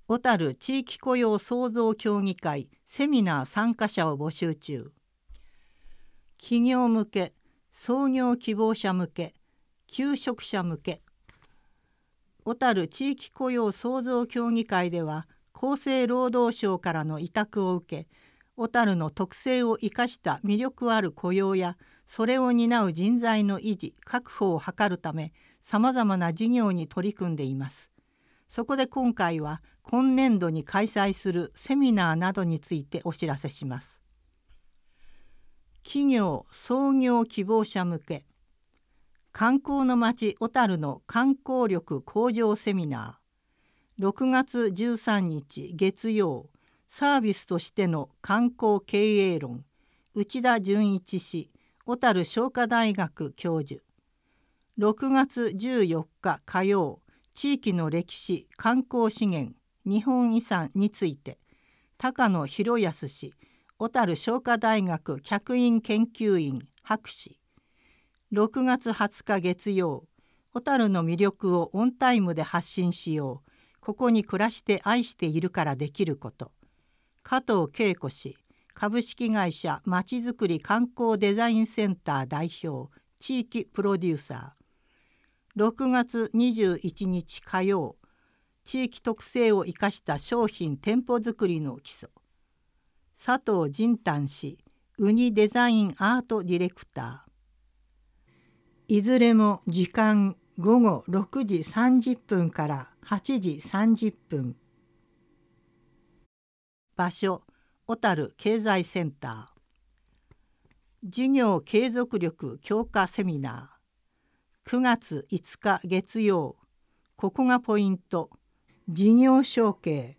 小樽地域雇用創造協議会セミナー参加者を募集中。企業向け、創業希望者向け、求職者向け。小樽地域雇用創造協議会では、厚生労働省からの委託を受け、小樽の特性を生かした魅力ある雇用や、それを担う人材の維持・確保を図るため、さまざまな事業に取り組んでいます。そこで今回は、今年度に開催するセミナーなどについてお知らせします。企業・創業希望者向け、観光の街小樽の観光力向上セミナー、6月13日月曜、サービスとしての観光経営論、内田純一氏、小樽商科大学教授。6月14日火曜、地域の歴史・観光資源・日本遺産について、高野博康氏、小樽商科大学客員研究員博士。6月20日月曜、小樽の魅力をオンタイムで発信しよう。ここに暮らして愛しているからできること。加藤恵子氏、株式会社まちづくり観光デザインセンター代表、地域プロデューサー。6月21日火曜、地域特性を生かした商品店舗づくりの基礎。佐藤仁丹氏、ウニデザインアートディレクター。いずれも時間午後6時30分から8時30分。場所、小樽経済センター。事業継続力強化セミナー。9月5日月曜。ここがポイント。事業承継。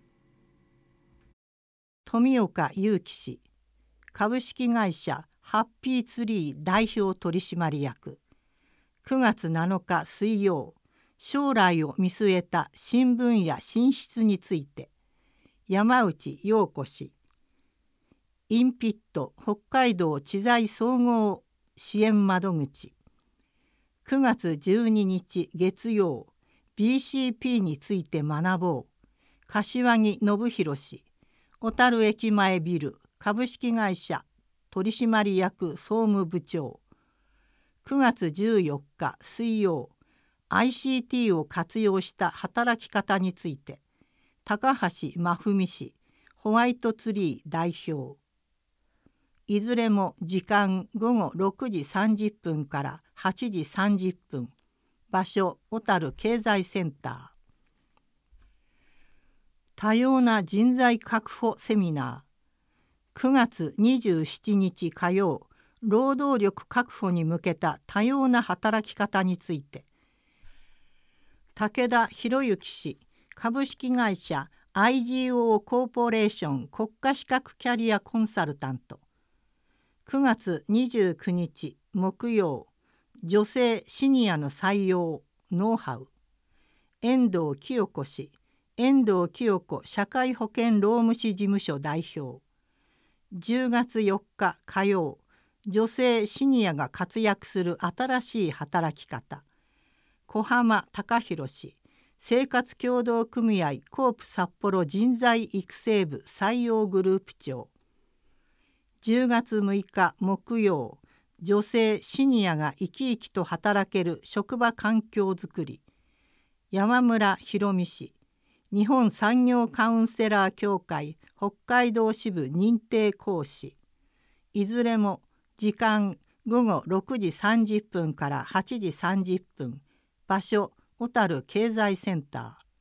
富岡祐樹氏。株式会社ハッピーツリー代表取締役。9月7日水曜。将来を見据えた新分野進出について。山内陽子氏。インピット北海道知財総合支援窓口。9月12日月曜。BCP について学ぼう。柏木信弘氏。小樽駅前ビル株式会社取締役総務部長。9月14日水曜。ICT を活用した働き方について。高橋真文氏、ホワイトツリー代表。いずれも時間午後6時30分から8時30分。場所、小樽経済センター。多様な人材確保セミナー。9月27日火曜、労働力確保に向けた多様な働き方について。武田博之氏、株式会社 IGO コーポレーション国家資格キャリアコンサルタント。9月29日木曜、女性シニアの採用ノウハウ。遠藤清子氏、遠藤清子社会保険労務士事務所代表。10月4日火曜、女性シニアが活躍する新しい働き方。小浜隆弘氏、生活協同組合コープ札幌人材育成部採用グループ長。10月6日木曜、女性シニアが生き生きと働ける職場環境づくり。山村博美氏、日本産業カウンセラー協会北海道支部認定講師。いずれも時間午後6時30分から8時30分。場所、小樽経済センター。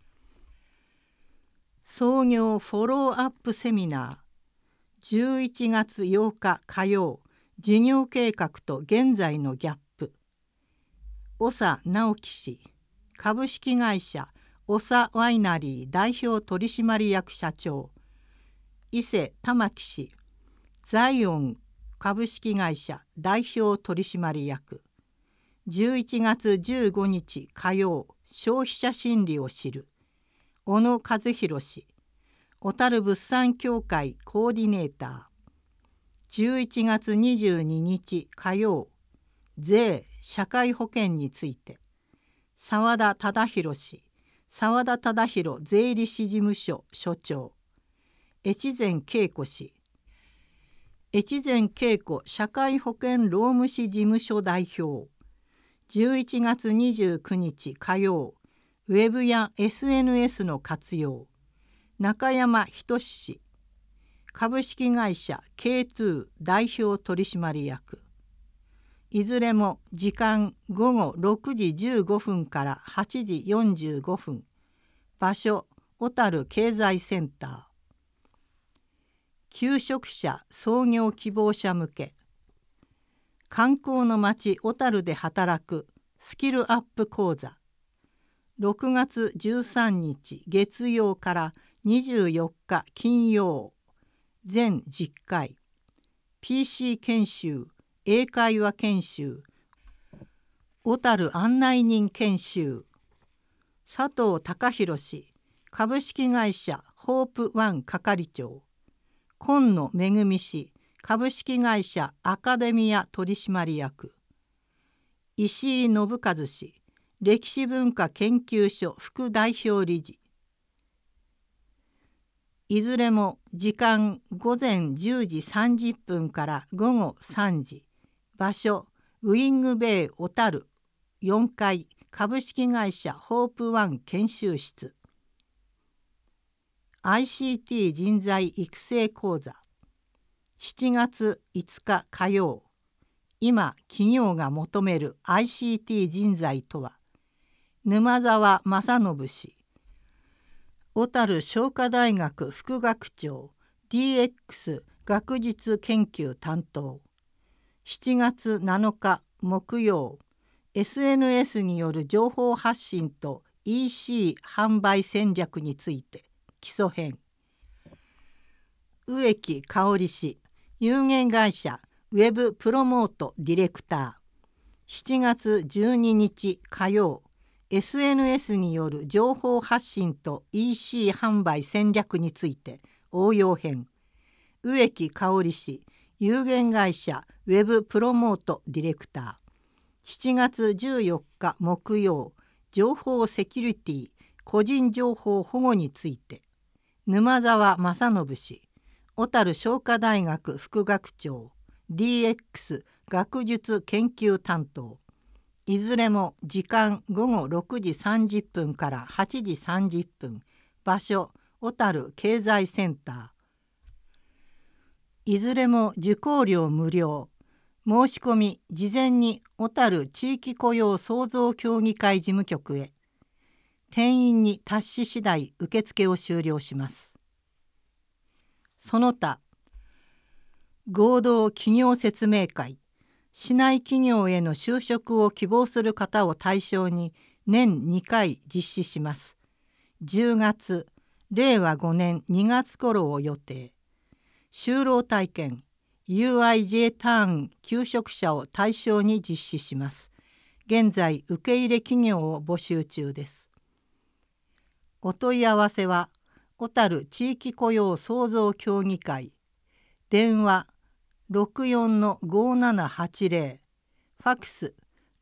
創業フォローアップセミナー。11月8日火曜、事業計画と現在のギャップ。長直樹氏、株式会社長ワイナリー代表取締役社長。伊勢玉木氏、ザイオン株式会社代表取締役。11月15日火曜、消費者心理を知る。小野和弘氏、小樽物産協会コーディネーター。11月22日火曜、税・社会保険について。澤田忠弘氏、 澤田忠宏税理士事務所所長、越前恵子氏、越前恵子社会保険労務士事務所代表、11月29日火曜、ウェブや SNS の活用、中山仁氏、株式会社 K2 代表取締役。いずれも時間午後6時15分から8時45分。場所、小樽経済センター。求職者創業希望者向け。観光の街小樽で働くスキルアップ講座。6月13日月曜から24日金曜。全10回。PC 研修、英会話研修、小樽案内人研修。佐藤孝弘氏、株式会社ホープワン係長。今野恵氏、株式会社アカデミア取締役。石井信和氏、歴史文化研究所副代表理事。いずれも時間午前10時30分から午後3時。場所、ウィングベイ小樽4階株式会社ホープワン研修室。ICT 人材育成講座。7月5日火曜。今企業が求める ICT 人材とは。沼澤正信氏。小樽商科大学副学長 DX 学術研究担当。7月7日木曜。SNS による情報発信と EC 販売戦略について基礎編。植木香織氏、有限会社ウェブプロモートディレクター。7月12日火曜。SNS による情報発信と EC 販売戦略について応用編。植木香織氏、有限会社ウェブプロモートディレクター。7月14日木曜。情報セキュリティ、個人情報保護について。沼澤正信氏、小樽商科大学副学長 DX 学術研究担当。いずれも時間午後6時30分から8時30分。場所、小樽経済センター。いずれも受講料無料。申し込み事前に小樽地域雇用創造協議会事務局へ。定員に達し次第受付を終了します。その他、合同企業説明会。市内企業への就職を希望する方を対象に年2回実施します。10月、令和5年2月頃を予定。就労体験、UIJ ターン求職者を対象に実施します。現在、受け入れ企業を募集中です。お問い合わせは、小樽地域雇用創造協議会。電話64-5780、ファクス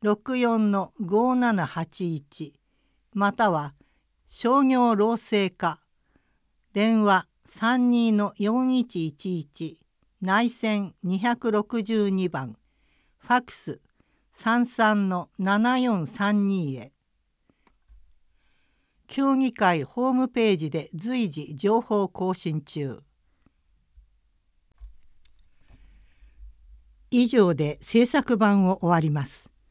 64-5781、または商業労政課、電話32-4111、内線262番、ファクス 33-7432 へ。協議会ホームページで随時情報更新中。以上で制作版を終わります。